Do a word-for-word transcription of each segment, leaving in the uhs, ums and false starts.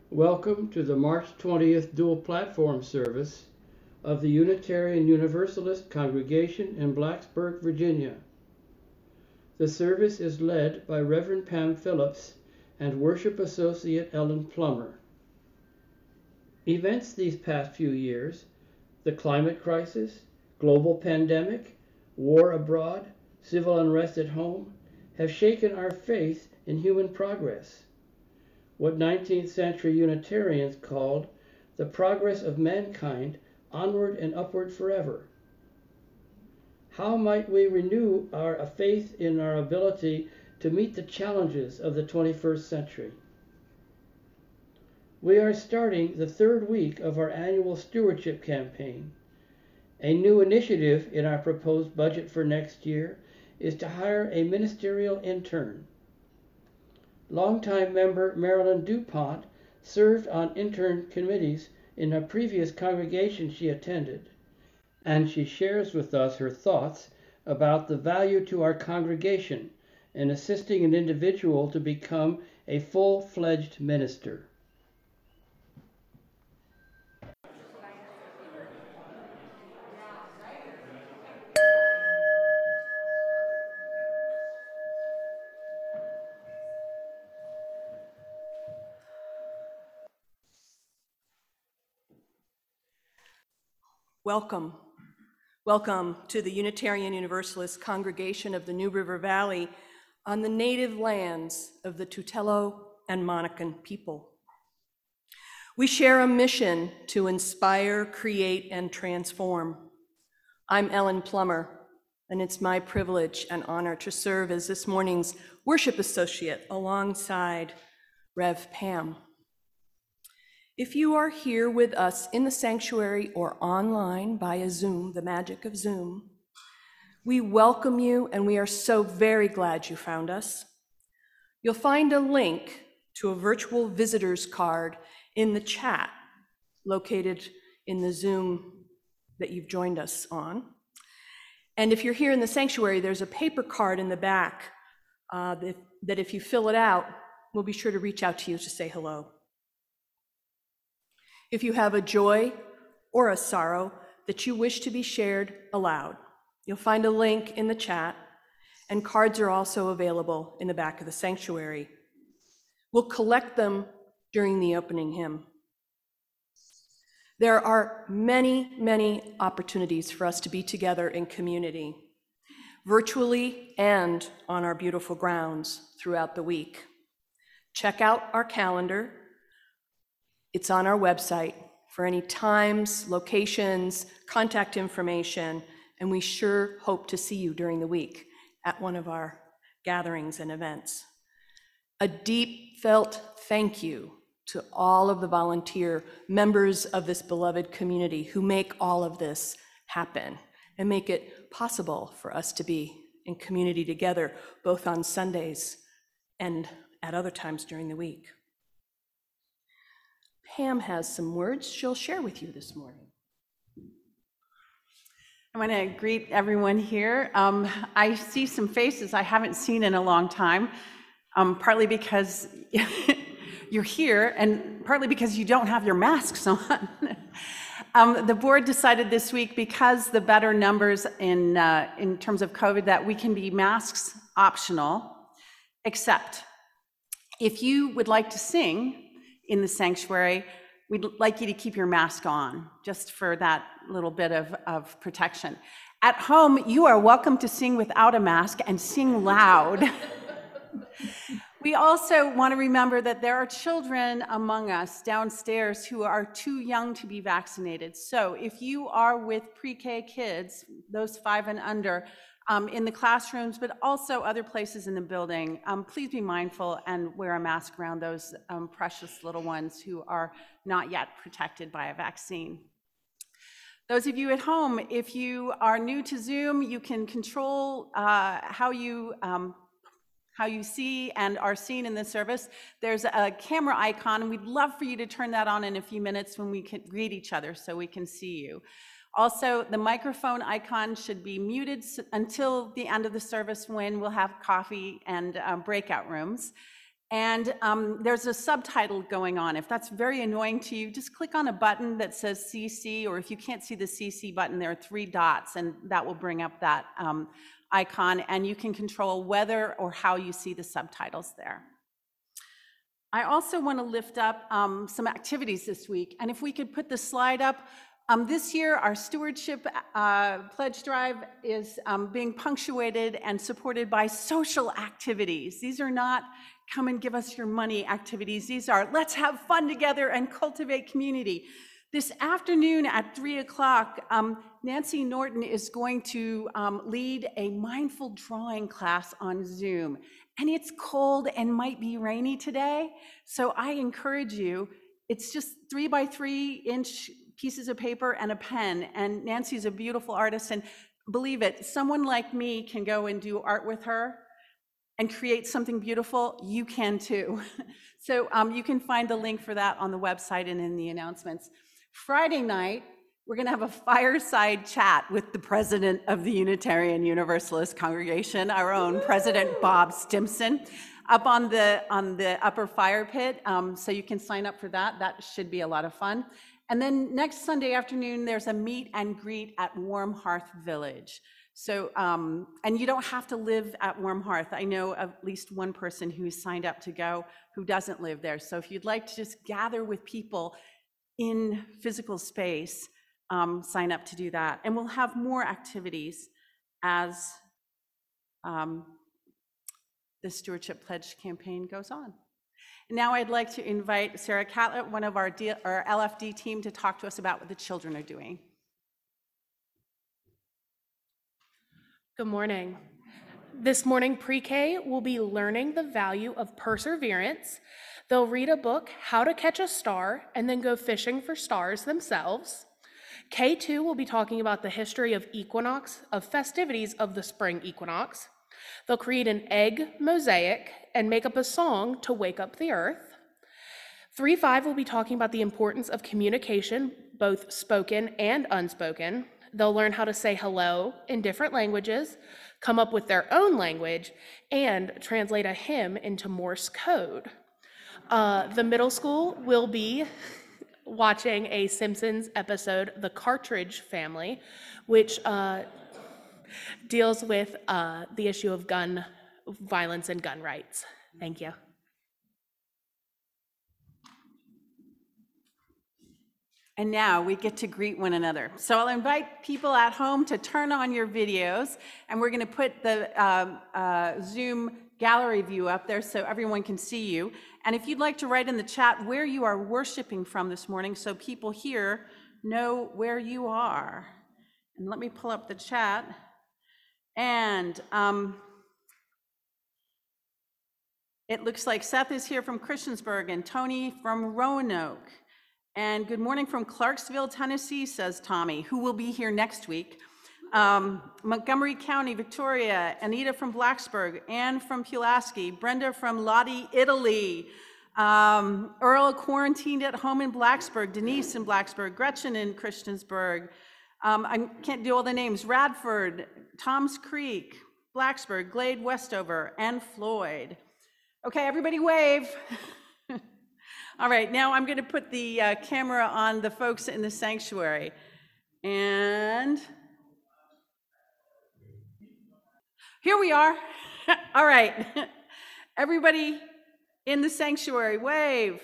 Welcome to the March twentieth dual platform service of the Unitarian Universalist Congregation in Blacksburg, Virginia. The service is led by Reverend Pam Phillips and Worship Associate Ellen Plummer. Events these past few years, the climate crisis, global pandemic, war abroad, civil unrest at home, have shaken our faith in human progress. What nineteenth century Unitarians called the progress of mankind onward and upward forever. How might we renew our faith in our ability to meet the challenges of the twenty-first century? We are starting the third week of our annual stewardship campaign. A new initiative in our proposed budget for next year is to hire a ministerial intern. Longtime member Marilyn DuPont served on intern committees in a previous congregation she attended, and she shares with us her thoughts about the value to our congregation in assisting an individual to become a full-fledged minister. Welcome. Welcome to the Unitarian Universalist Congregation of the New River Valley on the native lands of the Tutelo and Monacan people. We share a mission to inspire, create, and transform. I'm Ellen Plummer, and it's my privilege and honor to serve as this morning's worship associate alongside Rev Pam. If you are here with us in the sanctuary or online via Zoom, the magic of Zoom, we welcome you and we are so very glad you found us. You'll find a link to a virtual visitor's card in the chat located in the Zoom that you've joined us on. And if you're here in the sanctuary, there's a paper card in the back uh, that, that if you fill it out, we'll be sure to reach out to you to say hello. If you have a joy or a sorrow that you wish to be shared aloud, you'll find a link in the chat, and cards are also available in the back of the sanctuary. We'll collect them during the opening hymn. There are many, many opportunities for us to be together in community, virtually and on our beautiful grounds throughout the week. Check out our calendar. It's on our website for any times, locations, contact information, and we sure hope to see you during the week at one of our gatherings and events. A deep felt thank you to all of the volunteer members of this beloved community who make all of this happen and make it possible for us to be in community together, both on Sundays and at other times during the week. Pam has some words she'll share with you this morning. I want to greet everyone here. Um, I see some faces I haven't seen in a long time, um, partly because you're here and partly because you don't have your masks on. um, the board decided this week, because the better numbers in, uh, in terms of COVID, that we can be masks optional, except if you would like to sing in the sanctuary, we'd like you to keep your mask on, just for that little bit of, of protection. At home, you are welcome to sing without a mask and sing loud. We also want to remember that there are children among us downstairs who are too young to be vaccinated. So if you are with pre-K kids, those five and under, Um, in the classrooms, but also other places in the building, um, please be mindful and wear a mask around those um, precious little ones who are not yet protected by a vaccine. Those of you at home, if you are new to Zoom, you can control uh, how you um, how you see and are seen in this service. There's a camera icon, and we'd love for you to turn that on in a few minutes when we can greet each other so we can see you. Also, the microphone icon should be muted until the end of the service, when we'll have coffee and uh, breakout rooms. And um, there's a subtitle going on. If that's very annoying to you, just click on a button that says C C, or if you can't see the C C button, there are three dots, and that will bring up that um, icon, and you can control whether or how you see the subtitles there. I also want to lift up um, some activities this week, and if we could put the slide up. Um, this year, our stewardship uh, pledge drive is um, being punctuated and supported by social activities. These are not come and give us your money activities. These are let's have fun together and cultivate community. This afternoon at three o'clock, um, Nancy Norton is going to um, lead a mindful drawing class on Zoom. And it's cold and might be rainy today, so I encourage you, it's just three by three inch pieces of paper and a pen, and Nancy's a beautiful artist, and believe it, someone like me can go and do art with her and create something beautiful. You can too. So um, you can find the link for that on the website and in the announcements. Friday night, we're gonna have a fireside chat with the president of the Unitarian Universalist Congregation, our own President Bob Stimson, up on the, on the upper fire pit, um, so you can sign up for that. That should be a lot of fun. And then next Sunday afternoon, there's a meet and greet at Warm Hearth Village. So, um, and you don't have to live at Warm Hearth. I know at least one person who's signed up to go who doesn't live there. So if you'd like to just gather with people in physical space, um, sign up to do that. And we'll have more activities as um, the Stewardship Pledge campaign goes on. Now I'd like to invite Sarah Catlett, one of our, D our L F D team, to talk to us about what the children are doing. Good morning. This morning, pre-K will be learning the value of perseverance. They'll read a book, How to Catch a Star, and then go fishing for stars themselves. K two will be talking about the history of equinox, of festivities of the spring equinox. They'll create an egg mosaic and make up a song to wake up the earth. three five will be talking about the importance of communication, both spoken and unspoken. They'll learn how to say hello in different languages, come up with their own language, and translate a hymn into Morse code. Uh, the middle school will be watching a Simpsons episode, The Cartridge Family, which uh, deals with uh, the issue of gun violence and gun rights. Thank you. And now we get to greet one another. So I'll invite people at home to turn on your videos, and we're going to put the uh, uh, Zoom gallery view up there so everyone can see you. And if you'd like to write in the chat where you are worshiping from this morning so people here know where you are. And let me pull up the chat. And um, it looks like Seth is here from Christiansburg and Tony from Roanoke. And good morning from Clarksville, Tennessee, says Tommy, who will be here next week. Um, Montgomery County, Victoria, Anita from Blacksburg, Anne from Pulaski, Brenda from Lodi, Italy, um, Earl quarantined at home in Blacksburg, Denise in Blacksburg, Gretchen in Christiansburg. Um, I can't do all the names. Radford, Toms Creek, Blacksburg, Glade, Westover, and Floyd. Okay, everybody wave. All right, now I'm going to put the uh, camera on the folks in the sanctuary. And here we are. All right, everybody in the sanctuary, wave.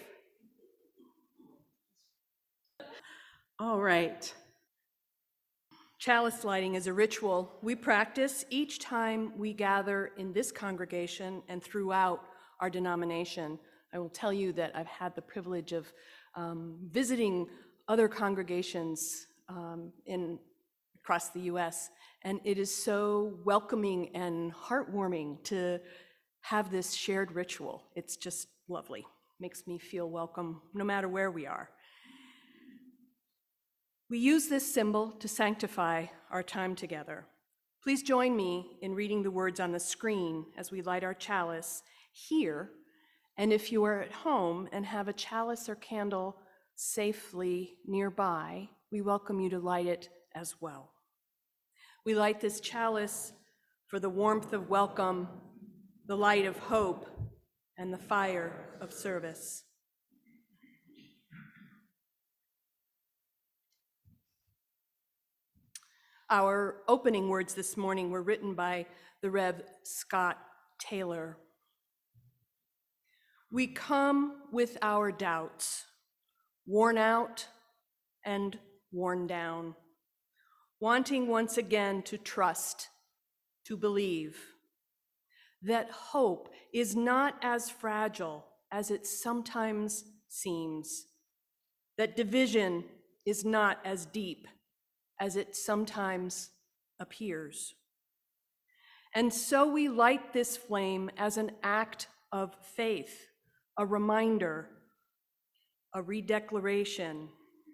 All right. Chalice lighting is a ritual we practice each time we gather in this congregation and throughout our denomination. I will tell you that I've had the privilege of um, visiting other congregations um, in across the U S, and it is so welcoming and heartwarming to have this shared ritual. It's just lovely. Makes me feel welcome no matter where we are. We use this symbol to sanctify our time together. Please join me in reading the words on the screen as we light our chalice here. And if you are at home and have a chalice or candle safely nearby, we welcome you to light it as well. We light this chalice for the warmth of welcome, the light of hope, and the fire of service. Our opening words this morning were written by the Rev Scott Taylor. We come with our doubts, worn out and worn down, wanting once again to trust, to believe that hope is not as fragile as it sometimes seems, that division is not as deep as it sometimes appears. And so we light this flame as an act of faith, a reminder, a redeclaration,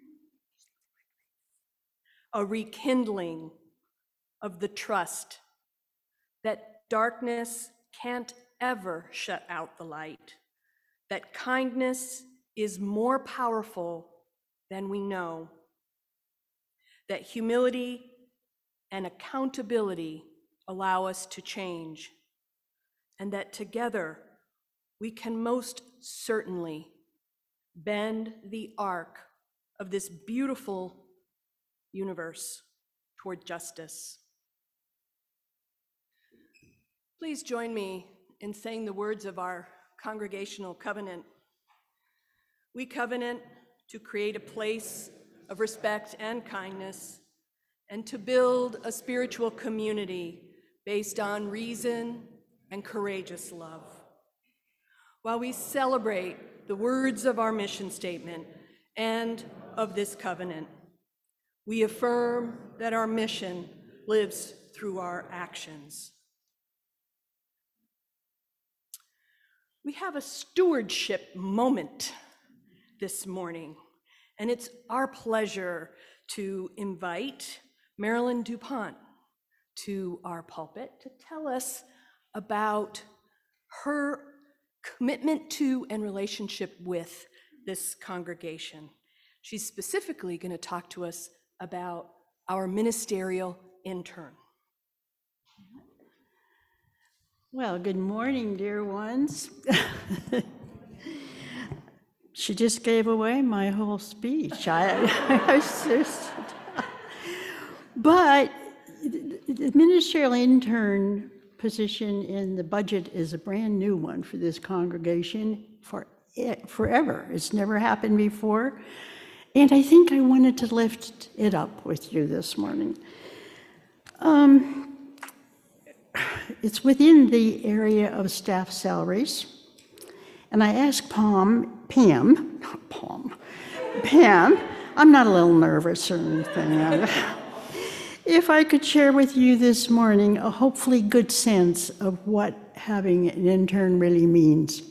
a rekindling of the trust that darkness can't ever shut out the light, that kindness is more powerful than we know, that humility and accountability allow us to change, and that together we can most certainly bend the arc of this beautiful universe toward justice. Please join me in saying the words of our congregational covenant. We covenant to create a place of respect and kindness, and to build a spiritual community based on reason and courageous love. While we celebrate the words of our mission statement and of this covenant, we affirm that our mission lives through our actions. We have a stewardship moment this morning, and it's our pleasure to invite Marilyn DuPont to our pulpit to tell us about her commitment to and relationship with this congregation. She's specifically going to talk to us about our ministerial intern. Well, good morning, dear ones. She just gave away my whole speech. I, I was just, but the ministerial intern position in the budget is a brand new one for this congregation for it, forever. It's never happened before. And I think I wanted to lift it up with you this morning. Um, it's within the area of staff salaries. And I asked Pam, Pam, not Pam, Pam, I'm not a little nervous or anything, if I could share with you this morning a hopefully good sense of what having an intern really means.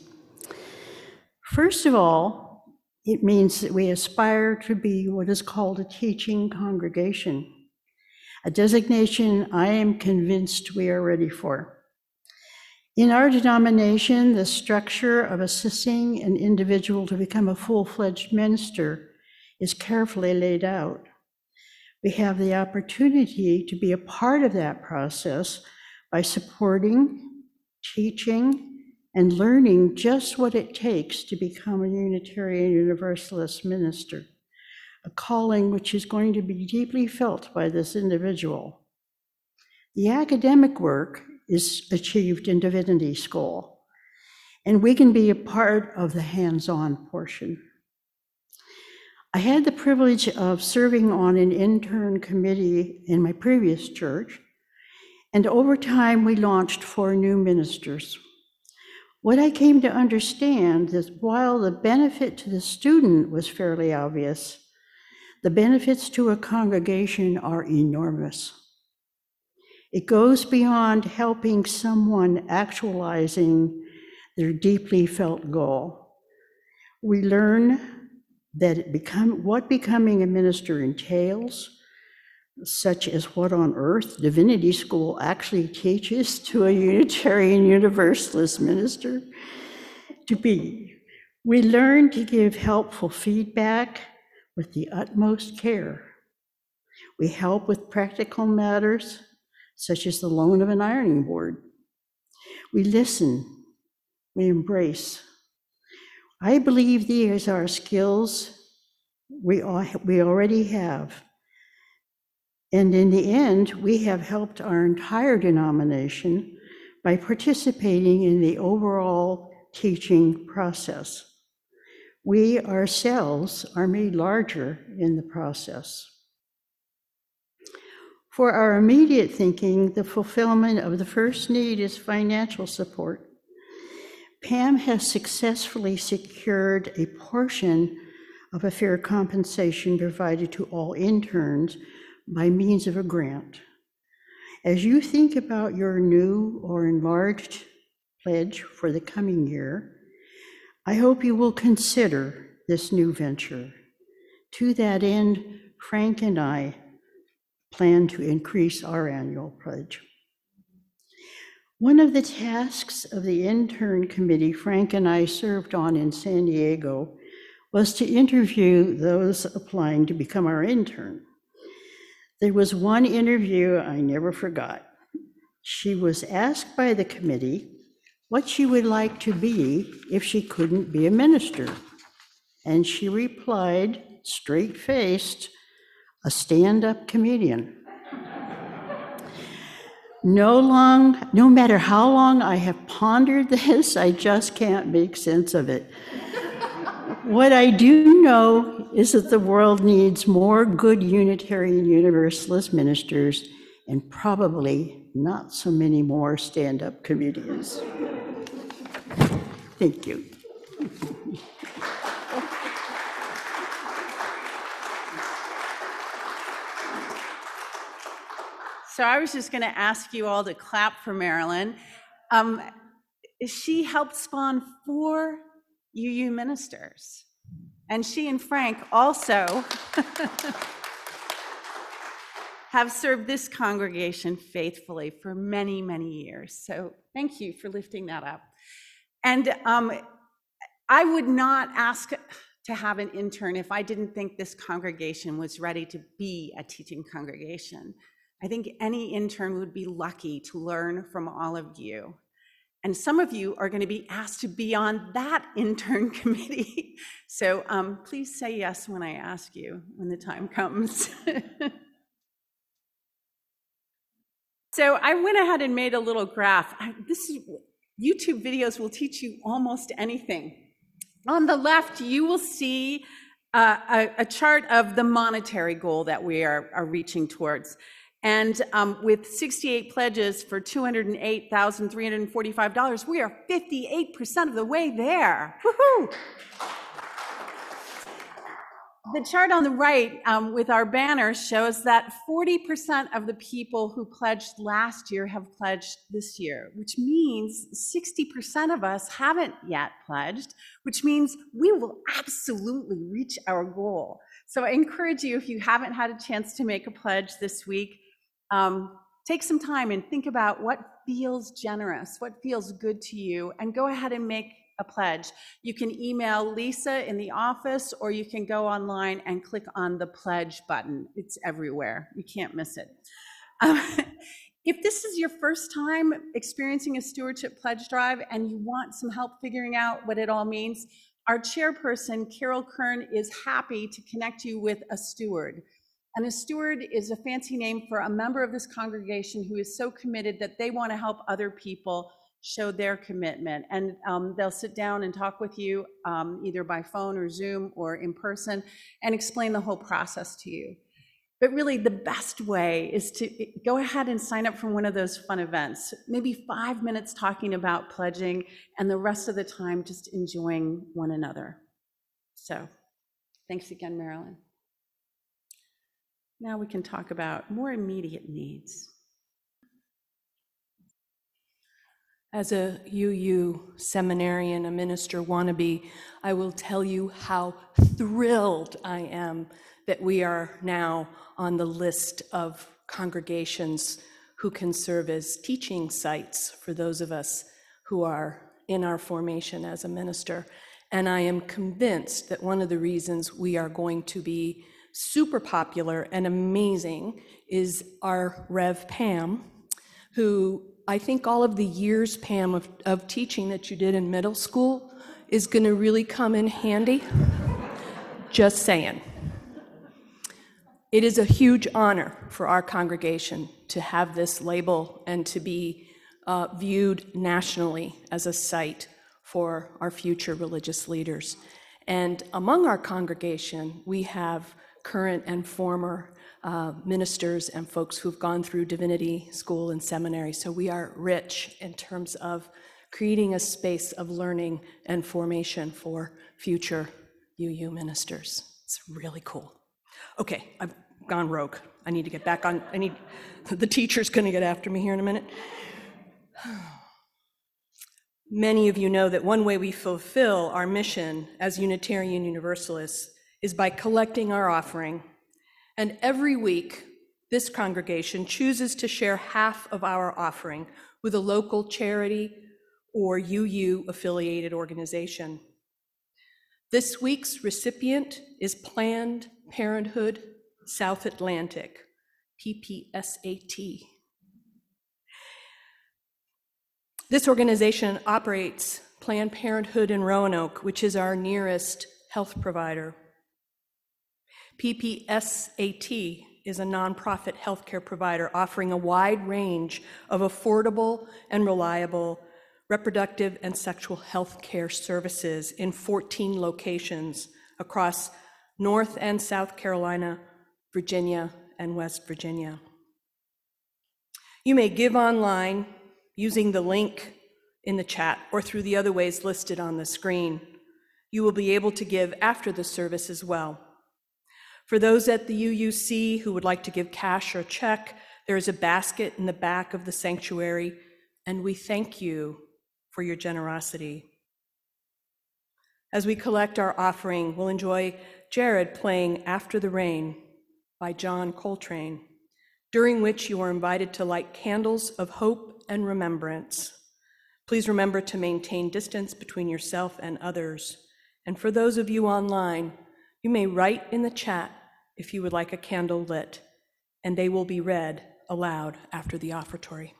First of all, it means that we aspire to be what is called a teaching congregation, a designation I am convinced we are ready for. In our denomination, the structure of assisting an individual to become a full-fledged minister is carefully laid out. We have the opportunity to be a part of that process by supporting, teaching, and learning just what it takes to become a Unitarian Universalist minister, a calling which is going to be deeply felt by this individual. The academic work is achieved in divinity school, and we can be a part of the hands-on portion. I had the privilege of serving on an intern committee in my previous church, and over time we launched four new ministers. What I came to understand is while the benefit to the student was fairly obvious, the benefits to a congregation are enormous. It goes beyond helping someone actualizing their deeply felt goal. We learn that it become, what becoming a minister entails, such as what on earth divinity school actually teaches to a Unitarian Universalist minister to be. We learn to give helpful feedback with the utmost care. We help with practical matters, such as the loan of an ironing board. We listen we embrace. I believe these are skills we, all, we already have. And in the end, we have helped our entire denomination by participating in the overall teaching process. We ourselves are made larger in the process. For our immediate thinking, the fulfillment of the first need is financial support. Pam has successfully secured a portion of a fair compensation provided to all interns by means of a grant. As you think about your new or enlarged pledge for the coming year, I hope you will consider this new venture. To that end, Frank and I plan to increase our annual pledge. One of the tasks of the intern committee Frank and I served on in San Diego was to interview those applying to become our intern. There was one interview I never forgot. She was asked by the committee what she would like to be if she couldn't be a minister. And she replied, straight-faced, a stand-up comedian. No long, no matter how long I have pondered this, I just can't make sense of it. What I do know is that the world needs more good Unitarian Universalist ministers and probably not so many more stand-up comedians. Thank you. So I was just going to ask you all to clap for Marilyn. Um, she helped spawn four U U ministers. And she and Frank also have served this congregation faithfully for many, many years. So thank you for lifting that up. And um, I would not ask to have an intern if I didn't think this congregation was ready to be a teaching congregation. I think any intern would be lucky to learn from all of you. And some of you are going to be asked to be on that intern committee. So um, please say yes when I ask you when the time comes. So I went ahead and made a little graph. I, this is, YouTube videos will teach you almost anything. On the left, you will see uh, a, a chart of the monetary goal that we are, are reaching towards. And um, with sixty-eight pledges for two hundred eight thousand three hundred forty-five dollars, we are fifty-eight percent of the way there. Woohoo! The chart on the right um, with our banner shows that forty percent of the people who pledged last year have pledged this year, which means sixty percent of us haven't yet pledged, which means we will absolutely reach our goal. So I encourage you, if you haven't had a chance to make a pledge this week, Um, take some time and think about what feels generous, what feels good to you, and go ahead and make a pledge. You can email Lisa in the office, or you can go online and click on the pledge button. It's everywhere. You can't miss it. Um, if this is your first time experiencing a stewardship pledge drive and you want some help figuring out what it all means, our chairperson, Carol Kern, is happy to connect you with a steward. And a steward is a fancy name for a member of this congregation who is so committed that they want to help other people show their commitment. And um, they'll sit down and talk with you um, either by phone or Zoom or in person and explain the whole process to you. But really the best way is to go ahead and sign up for one of those fun events, maybe five minutes talking about pledging and the rest of the time just enjoying one another. So thanks again, Marilyn. Now we can talk about more immediate needs. As a U U seminarian, a minister wannabe, I will tell you how thrilled I am that we are now on the list of congregations who can serve as teaching sites for those of us who are in our formation as a minister. And I am convinced that one of the reasons we are going to be super popular and amazing is our Rev Pam, who I think all of the years, Pam, of, of teaching that you did in middle school is going to really come in handy. Just saying. It is a huge honor for our congregation to have this label and to be uh, viewed nationally as a site for our future religious leaders. And among our congregation, we have current and former uh, ministers and folks who've gone through divinity school and seminary. So we are rich in terms of creating a space of learning and formation for future U U ministers. It's really cool. Okay, I've gone rogue. I need to get back on. I need, the teacher's going to get after me here in a minute. Many of you know that one way we fulfill our mission as Unitarian Universalists is by collecting our offering. And every week, this congregation chooses to share half of our offering with a local charity or U U affiliated organization. This week's recipient is Planned Parenthood South Atlantic, P P S A T. This organization operates Planned Parenthood in Roanoke, which is our nearest health provider. P P S A T is a nonprofit healthcare provider offering a wide range of affordable and reliable reproductive and sexual health care services in fourteen locations across North and South Carolina, Virginia, and West Virginia. You may give online using the link in the chat or through the other ways listed on the screen. You will be able to give after the service as well. For those at the U U C who would like to give cash or check, there is a basket in the back of the sanctuary, and we thank you for your generosity. As we collect our offering, we'll enjoy Jared playing After the Rain by John Coltrane, during which you are invited to light candles of hope and remembrance. Please remember to maintain distance between yourself and others. And for those of you online, you may write in the chat if you would like a candle lit, and they will be read aloud after the offertory.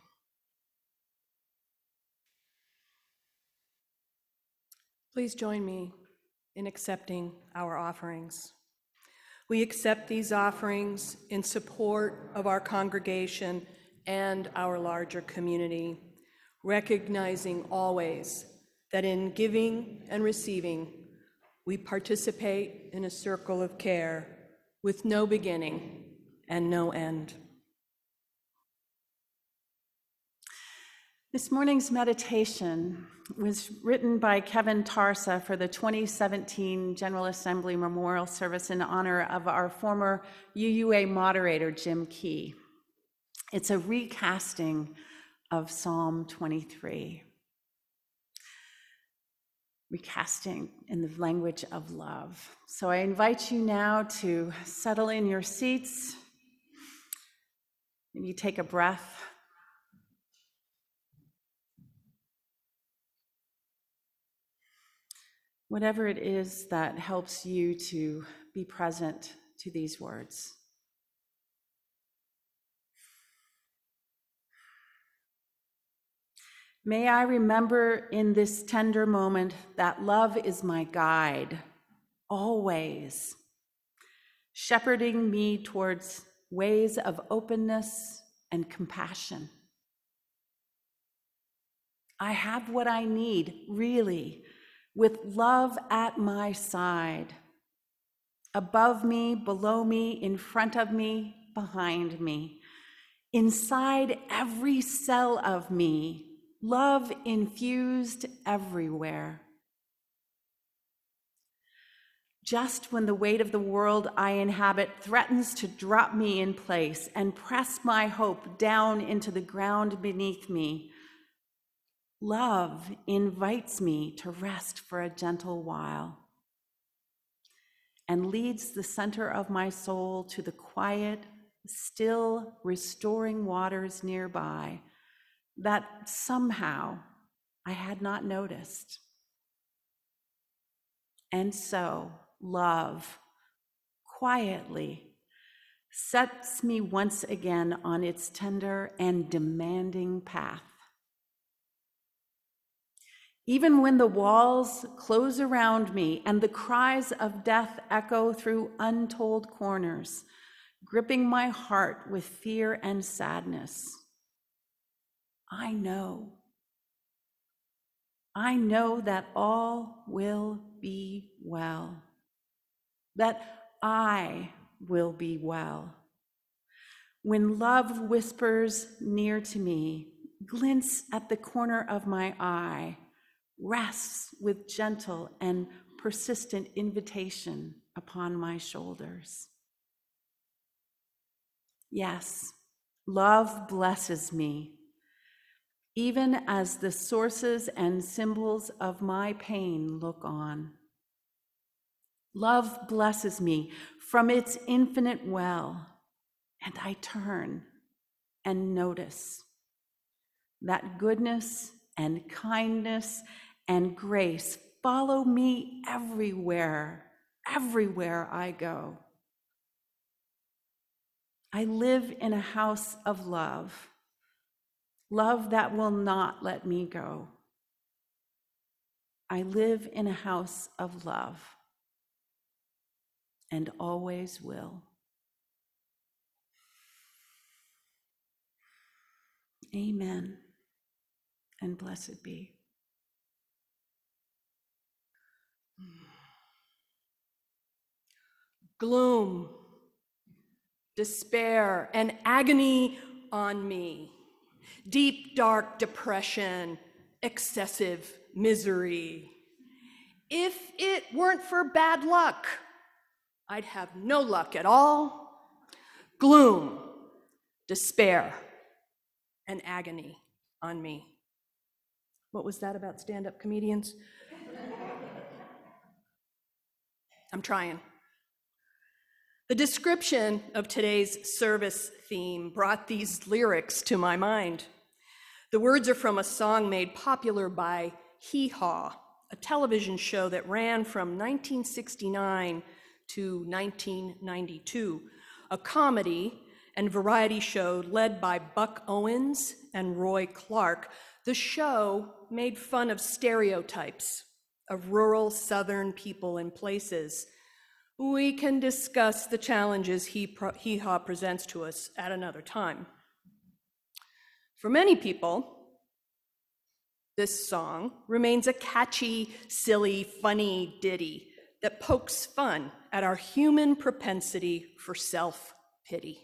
Please join me in accepting our offerings. We accept these offerings in support of our congregation and our larger community, recognizing always that in giving and receiving, we participate in a circle of care with no beginning and no end. This morning's meditation was written by Kevin Tarsa for the twenty seventeen General Assembly Memorial Service in honor of our former U U A moderator, Jim Key. It's a recasting of Psalm twenty-three, recasting in the language of love. So I invite you now to settle in your seats. Maybe take a breath. Whatever it is that helps you to be present to these words. May I remember in this tender moment that love is my guide, always, shepherding me towards ways of openness and compassion. I have what I need, really, with love at my side, above me, below me, in front of me, behind me, inside every cell of me, love infused everywhere. Just when the weight of the world I inhabit threatens to drop me in place and press my hope down into the ground beneath me, love invites me to rest for a gentle while and leads the center of my soul to the quiet, still, restoring waters nearby that somehow I had not noticed. And so, love, quietly, sets me once again on its tender and demanding path. Even when the walls close around me and the cries of death echo through untold corners, gripping my heart with fear and sadness, I know. I know that all will be well, that I will be well. When love whispers near to me, glints at the corner of my eye, rests with gentle and persistent invitation upon my shoulders. Yes, love blesses me, even as the sources and symbols of my pain look on. Love blesses me from its infinite well, and I turn and notice that goodness and kindness and grace follow me everywhere, everywhere I go. I live in a house of love, love that will not let me go. I live in a house of love and always will. Amen, and blessed be. Gloom, despair, and agony on me. Deep, dark depression, excessive misery. If it weren't for bad luck, I'd have no luck at all. Gloom, despair, and agony on me. What was that about stand-up comedians? I'm trying. The description of today's service theme brought these lyrics to my mind. The words are from a song made popular by Hee Haw, a television show that ran from nineteen sixty-nine to nineteen ninety-two, a comedy and variety show led by Buck Owens and Roy Clark. The show made fun of stereotypes of rural Southern people and places. We can discuss the challenges Hee Haw presents to us at another time. For many people, this song remains a catchy, silly, funny ditty that pokes fun at our human propensity for self-pity.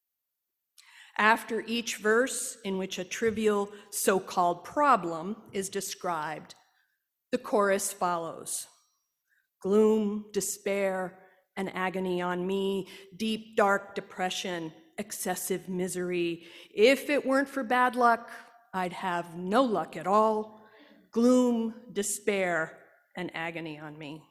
After each verse in which a trivial so-called problem is described, the chorus follows. Gloom, despair, and agony on me, deep, dark depression, excessive misery. If it weren't for bad luck, I'd have no luck at all. Gloom, despair, and agony on me.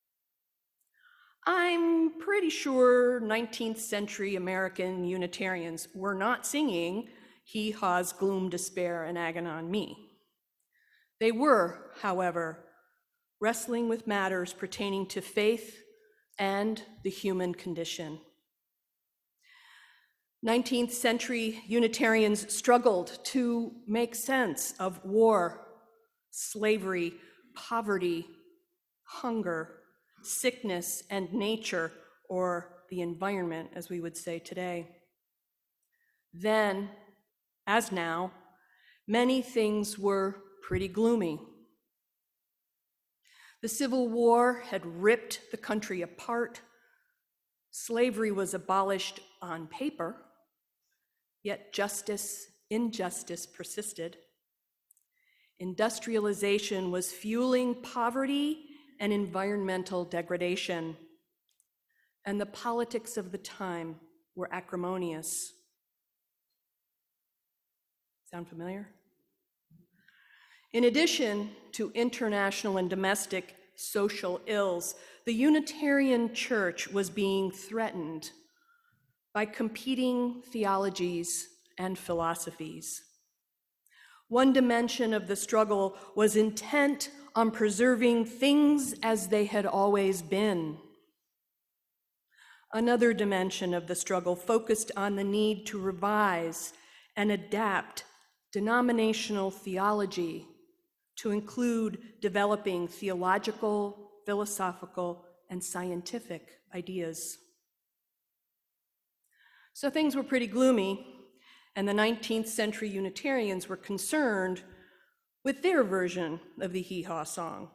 I'm pretty sure nineteenth century American Unitarians were not singing Hee Haw's gloom, despair, and agony on me. They were, however, wrestling with matters pertaining to faith and the human condition. nineteenth century Unitarians struggled to make sense of war, slavery, poverty, hunger, sickness, and nature, or the environment, as we would say today. Then, as now, many things were pretty gloomy. The Civil War had ripped the country apart. Slavery was abolished on paper, yet justice, injustice persisted. Industrialization was fueling poverty and environmental degradation, and the politics of the time were acrimonious. Sound familiar? In addition to international and domestic social ills, the Unitarian Church was being threatened by competing theologies and philosophies. One dimension of the struggle was intent on preserving things as they had always been. Another dimension of the struggle focused on the need to revise and adapt denominational theology to include developing theological, philosophical, and scientific ideas. So things were pretty gloomy, and the nineteenth century Unitarians were concerned with their version of the hee-haw song.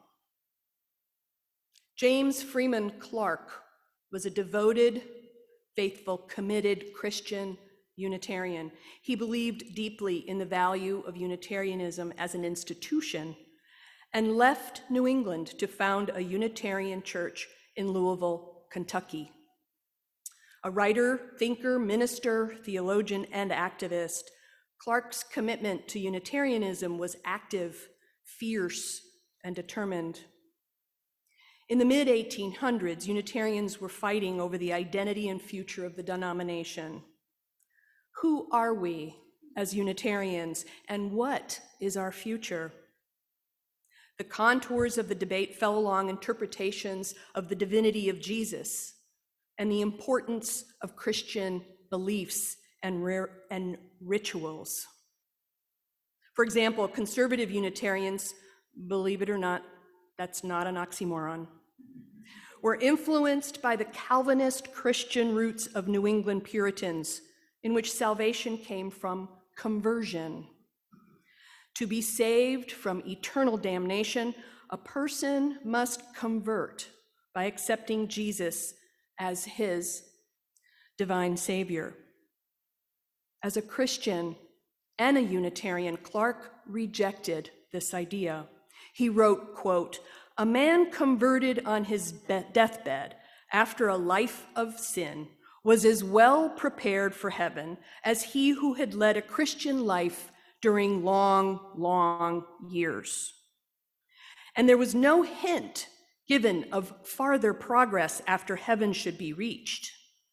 James Freeman Clarke was a devoted, faithful, committed Christian Unitarian. He believed deeply in the value of Unitarianism as an institution and left New England to found a Unitarian church in Louisville, Kentucky. A writer, thinker, minister, theologian, and activist, Clarke's commitment to Unitarianism was active, fierce, and determined. In the mid eighteen hundreds, Unitarians were fighting over the identity and future of the denomination. Who are we as Unitarians, and what is our future? The contours of the debate fell along interpretations of the divinity of Jesus and the importance of Christian beliefs and, rare, and rituals. For example, conservative Unitarians, believe it or not, that's not an oxymoron, were influenced by the Calvinist Christian roots of New England Puritans, in which salvation came from conversion. To be saved from eternal damnation, a person must convert by accepting Jesus as his divine Savior. As a Christian and a Unitarian, Clarke rejected this idea. He wrote, quote, "A man converted on his deathbed after a life of sin was as well prepared for heaven as he who had led a Christian life during long, long years. And there was no hint given of farther progress after heaven should be reached."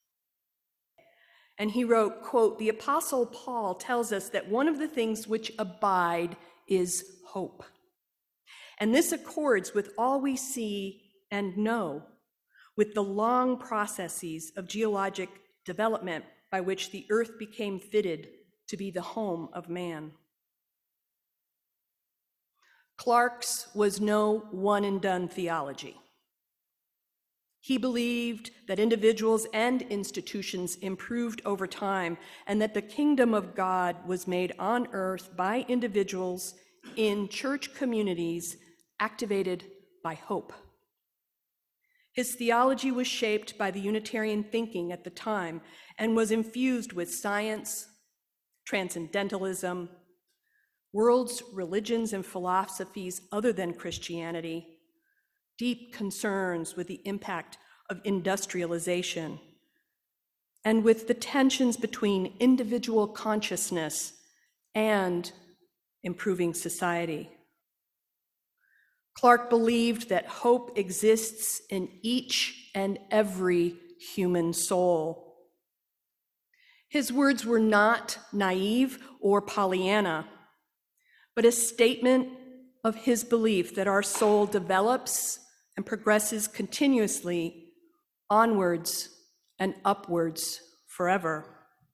And he wrote, quote, "The Apostle Paul tells us that one of the things which abide is hope. And this accords with all we see and know, with the long processes of geologic development by which the earth became fitted to be the home of man." Clarke's was no one-and-done theology. He believed that individuals and institutions improved over time and that the kingdom of God was made on earth by individuals in church communities activated by hope. His theology was shaped by the Unitarian thinking at the time and was infused with science, transcendentalism, world's religions and philosophies other than Christianity, deep concerns with the impact of industrialization, and with the tensions between individual consciousness and improving society. Clarke believed that hope exists in each and every human soul. His words were not naive or Pollyanna, but a statement of his belief that our soul develops and progresses continuously onwards and upwards forever.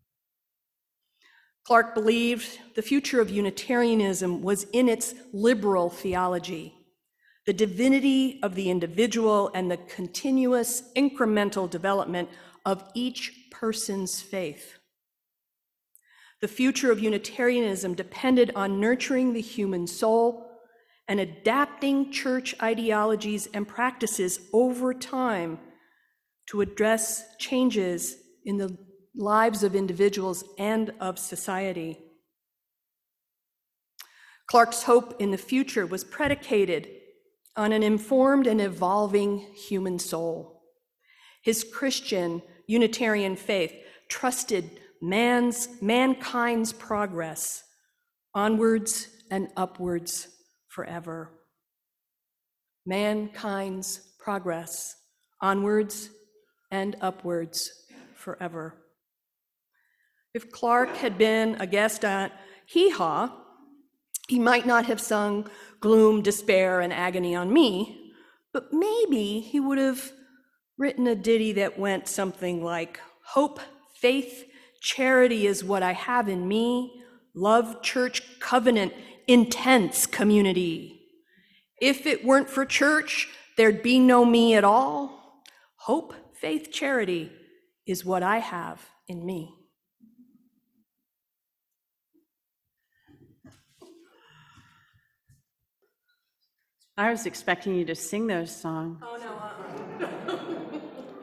Clarke believed the future of Unitarianism was in its liberal theology, the divinity of the individual and the continuous incremental development of each person's faith. The future of Unitarianism depended on nurturing the human soul and adapting church ideologies and practices over time to address changes in the lives of individuals and of society. Clarke's hope in the future was predicated on an informed and evolving human soul. His Christian Unitarian faith trusted man's, mankind's progress onwards and upwards forever. Mankind's progress onwards and upwards forever. If Clarke had been a guest at Hee Haw, he might not have sung Gloom, Despair, and Agony on Me, but maybe he would have written a ditty that went something like, "Hope, faith, charity is what I have in me, love, church, covenant, intense community. If it weren't for church, there'd be no me at all. Hope, faith, charity is what I have in me. I was expecting you to sing those songs. Oh, no, uh-uh.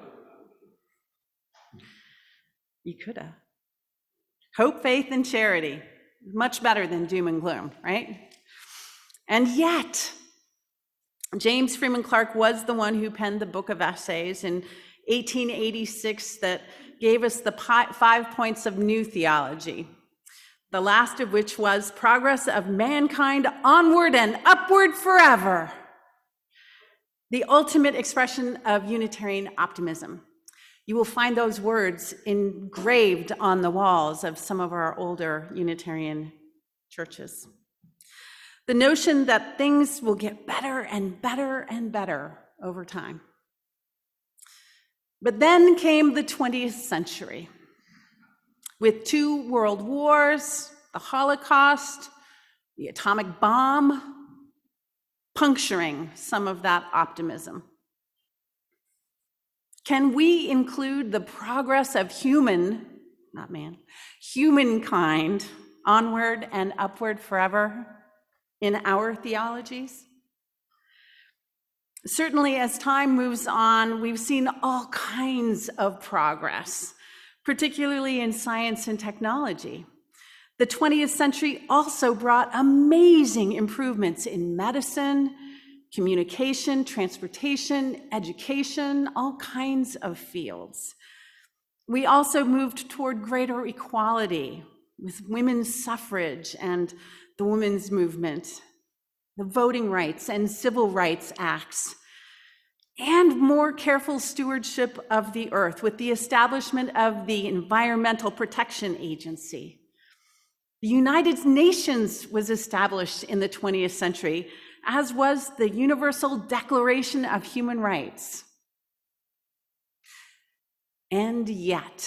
You could have. Hope, faith, and charity. Much better than doom and gloom, right? And yet, James Freeman Clarke was the one who penned the book of essays in eighteen eighty-six that gave us the five points of new theology, the last of which was progress of mankind onward and upward forever, the ultimate expression of Unitarian optimism. You will find those words engraved on the walls of some of our older Unitarian churches. The notion that things will get better and better and better over time. But then came the twentieth century, with two world wars, the Holocaust, the atomic bomb, puncturing some of that optimism. Can we include the progress of human, not man, humankind onward and upward forever in our theologies? Certainly, as time moves on, we've seen all kinds of progress, particularly in science and technology. The twentieth century also brought amazing improvements in medicine, communication, transportation, education, all kinds of fields. We also moved toward greater equality with women's suffrage and the women's movement, the voting rights and civil rights acts, and more careful stewardship of the earth with the establishment of the Environmental Protection Agency. The United Nations was established in the twentieth century, as was the Universal Declaration of Human Rights. And yet,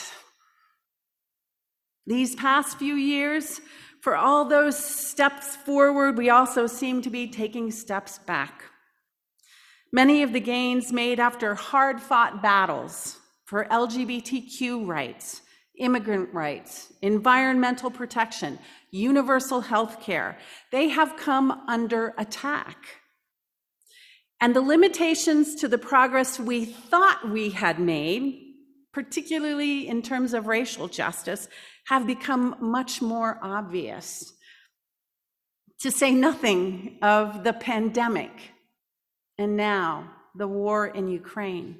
these past few years, for all those steps forward, we also seem to be taking steps back. Many of the gains made after hard-fought battles for L G B T Q rights, immigrant rights, environmental protection, universal health care, they have come under attack. And the limitations to the progress we thought we had made, particularly in terms of racial justice, have become much more obvious. To say nothing of the pandemic, and now the war in Ukraine.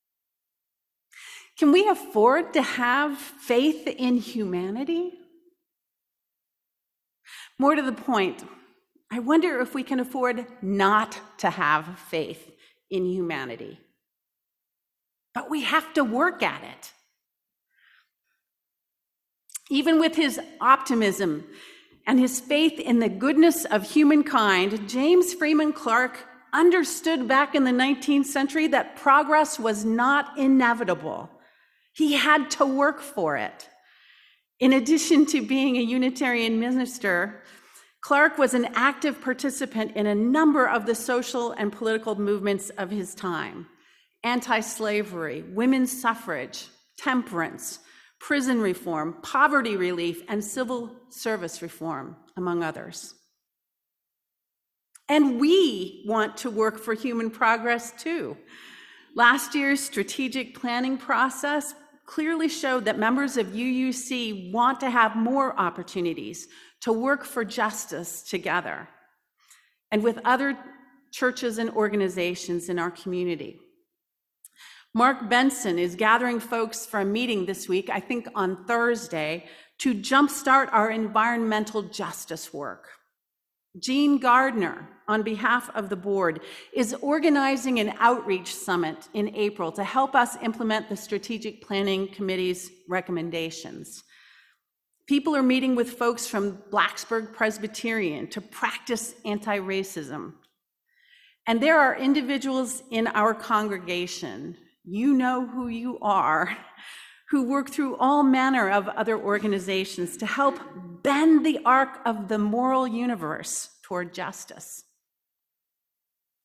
Can we afford to have faith in humanity? More to the point, I wonder if we can afford not to have faith in humanity. But we have to work at it. Even with his optimism and his faith in the goodness of humankind, James Freeman Clarke understood back in the nineteenth century that progress was not inevitable. He had to work for it. In addition to being a Unitarian minister, Clarke was an active participant in a number of the social and political movements of his time: anti-slavery, women's suffrage, temperance, prison reform, poverty relief, and civil service reform, among others. And we want to work for human progress too. Last year's strategic planning process clearly showed that members of U U C want to have more opportunities to work for justice together and with other churches and organizations in our community. Mark Benson is gathering folks for a meeting this week, I think on Thursday, to jumpstart our environmental justice work. Jean Gardner, on behalf of the board, is organizing an outreach summit in April to help us implement the Strategic Planning Committee's recommendations. People are meeting with folks from Blacksburg Presbyterian to practice anti-racism. And there are individuals in our congregation, you know who you are, who work through all manner of other organizations to help bend the arc of the moral universe toward justice.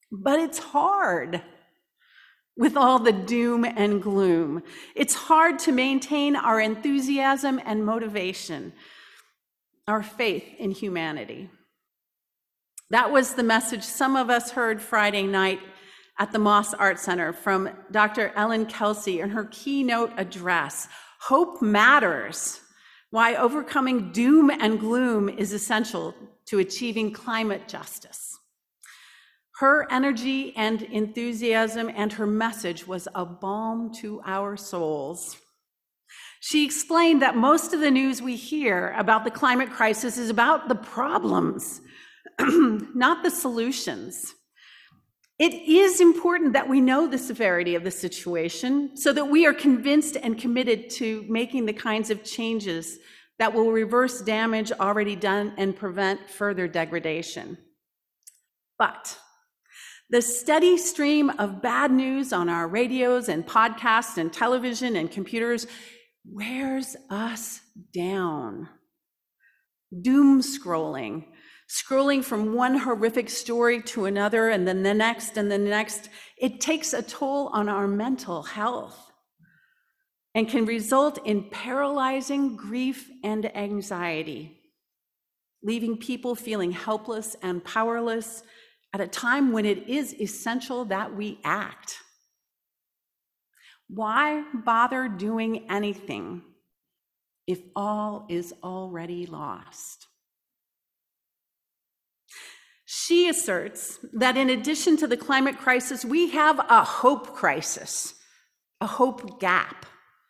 But it's hard with all the doom and gloom. It's hard to maintain our enthusiasm and motivation, our faith in humanity. That was the message some of us heard Friday night at the Moss Art Center from Doctor Ellen Kelsey in her keynote address. Hope matters. Why overcoming doom and gloom is essential to achieving climate justice. Her energy and enthusiasm and her message was a balm to our souls. She explained that most of the news we hear about the climate crisis is about the problems, not the solutions. It is important that we know the severity of the situation so that we are convinced and committed to making the kinds of changes that will reverse damage already done and prevent further degradation. But the steady stream of bad news on our radios and podcasts and television and computers wears us down. Doom scrolling, scrolling from one horrific story to another and then the next and the next, it takes a toll on our mental health and can result in paralyzing grief and anxiety, leaving people feeling helpless and powerless at a time when it is essential that we act. Why bother doing anything if all is already lost? She asserts that in addition to the climate crisis, we have a hope crisis, a hope gap.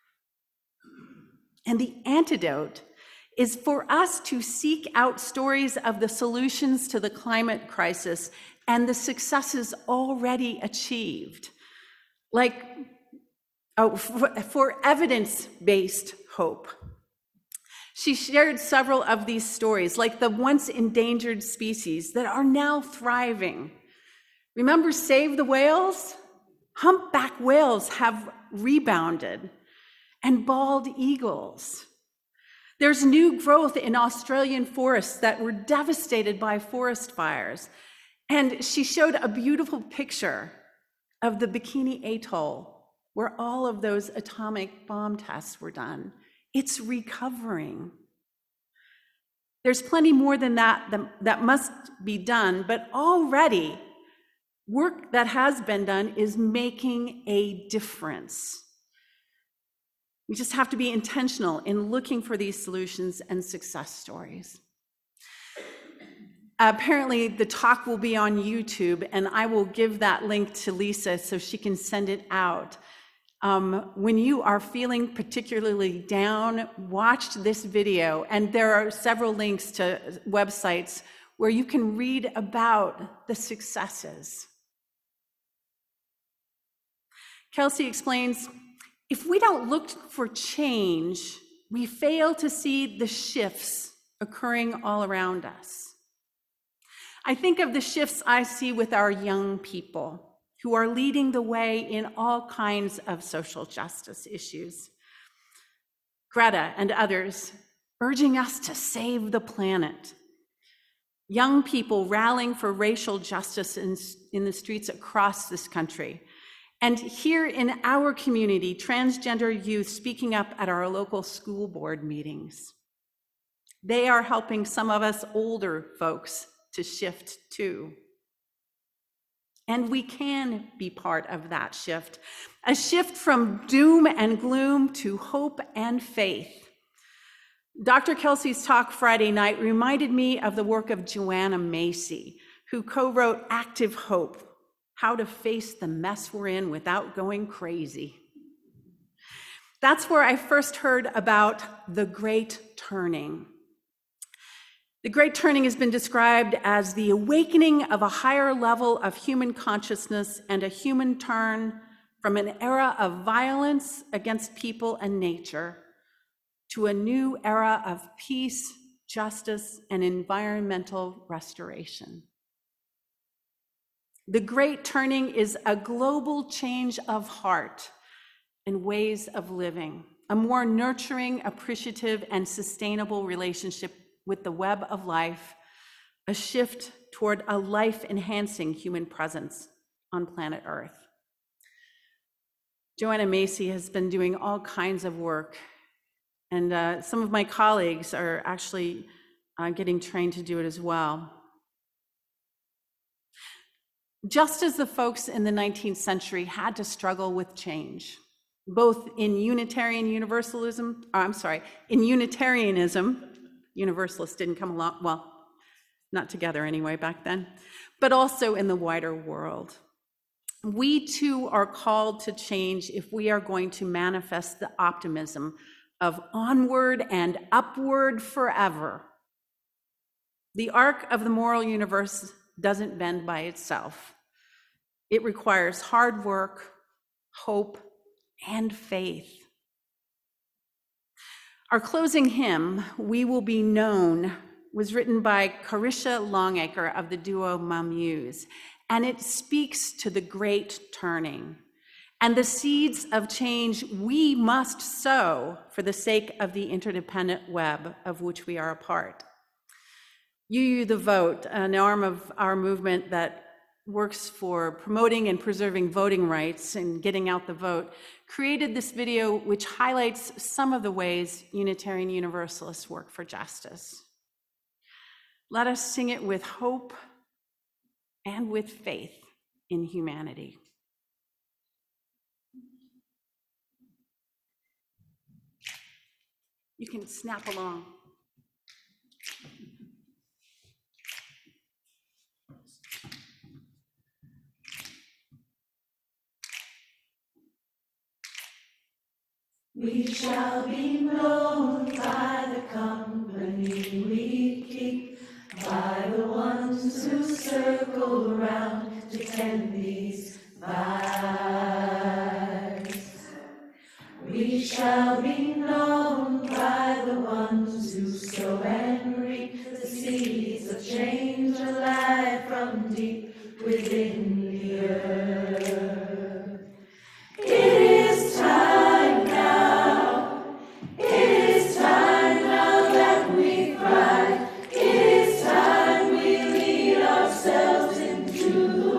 And the antidote is for us to seek out stories of the solutions to the climate crisis and the successes already achieved, like oh, for, for evidence-based hope. She shared several of these stories, like the once endangered species that are now thriving. Remember Save the Whales? Humpback whales have rebounded, and bald eagles. There's new growth in Australian forests that were devastated by forest fires. And she showed a beautiful picture of the Bikini Atoll, where all of those atomic bomb tests were done. It's recovering. There's plenty more than that, that that must be done, but already work that has been done is making a difference. We just have to be intentional in looking for these solutions and success stories. Apparently, the talk will be on YouTube, and I will give that link to Lisa so she can send it out. Um, when you are feeling particularly down, watch this video, and there are several links to websites where you can read about the successes. Kelsey explains, if we don't look for change, we fail to see the shifts occurring all around us. I think of the shifts I see with our young people who are leading the way in all kinds of social justice issues. Greta and others urging us to save the planet. Young people rallying for racial justice in, in the streets across this country. And here in our community, transgender youth speaking up at our local school board meetings. They are helping some of us older folks to shift too. And we can be part of that shift, a shift from doom and gloom to hope and faith. Doctor Kelsey's talk Friday night reminded me of the work of Joanna Macy, who co-wrote Active Hope, How to Face the Mess We're In Without Going Crazy. That's where I first heard about the Great Turning. The Great Turning has been described as the awakening of a higher level of human consciousness and a human turn from an era of violence against people and nature to a new era of peace, justice, and environmental restoration. The Great Turning is a global change of heart and ways of living, a more nurturing, appreciative, and sustainable relationship with the web of life, a shift toward a life-enhancing human presence on planet Earth. Joanna Macy has been doing all kinds of work, and uh, some of my colleagues are actually uh, getting trained to do it as well. Just as the folks in the nineteenth century had to struggle with change, both in Unitarian Universalism, oh, I'm sorry, in Unitarianism, Universalists didn't come along, well, not together anyway back then, but also in the wider world. We too are called to change if we are going to manifest the optimism of onward and upward forever. The arc of the moral universe doesn't bend by itself. It requires hard work, hope, and faith. Our closing hymn, We Will Be Known, was written by Carisha Longacre of the duo Mamuse, and it speaks to the great turning and the seeds of change we must sow for the sake of the interdependent web of which we are a part. U U the Vote, an arm of our movement that works for promoting and preserving voting rights and getting out the vote, created this video which highlights some of the ways Unitarian Universalists work for justice. Let us sing it with hope and with faith in humanity. You can snap along. We shall be known by the company we keep, by the ones who circle round to tend these vibes. We shall be known by the ones who sow and reap the seeds of change alive from deep within the earth. It is time now, it is time now that we cry, it is time we lead ourselves into the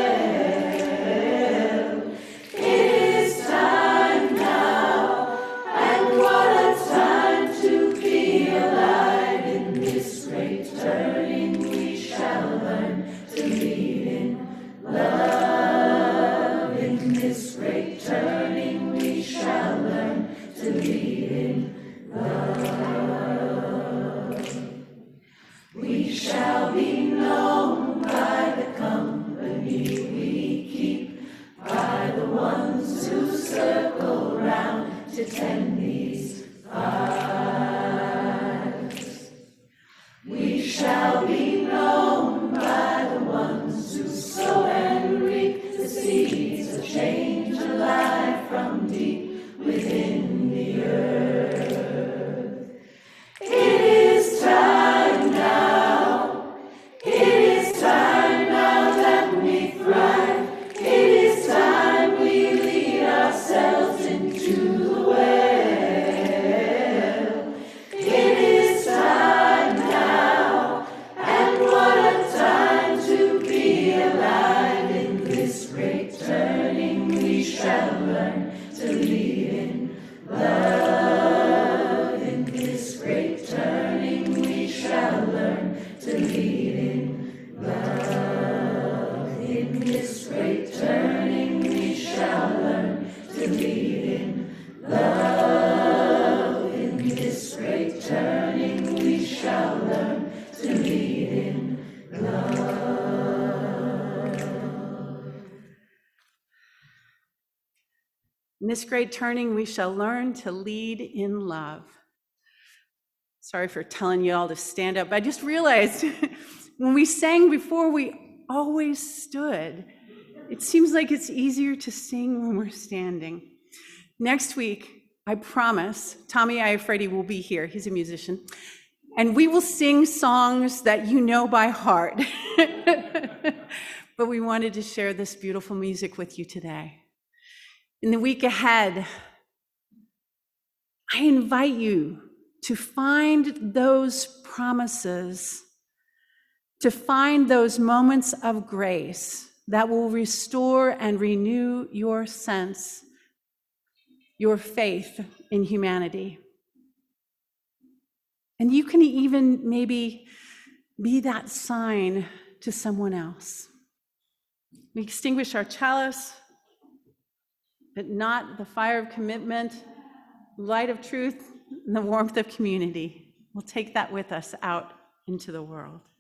well. It is time now, and what a time to be alive in this great turning. We shall learn to lead in love. In this great turning, we shall learn to lead in love. We shall be known by the company we keep, by the ones who circle round to tend these vibes. We shall be known by the ones who sow and reap the seeds of change alive from deep within the earth. It is time now, it is time now that we thrive. It is time we lead ourselves into the well. It is time now, and what a time to be alive in this great turning. We shall learn to lead in love. In this great turning, we shall learn to lead in love. In this great turning, we shall learn to lead in love. In this great turning, we shall learn to lead in love. In this great turning, we shall learn to lead in love. Sorry for telling you all to stand up. I just realized when we sang before, we always stood. It seems like it's easier to sing when we're standing. Next week, I promise, Tommy Iafredi will be here. He's a musician. And we will sing songs that you know by heart. But we wanted to share this beautiful music with you today. In the week ahead, I invite you to find those promises to find those moments of grace that will restore and renew your sense, your faith in humanity. And you can even maybe be that sign to someone else. We extinguish our chalice, but not the fire of commitment, light of truth, and the warmth of community. We'll take that with us out into the world.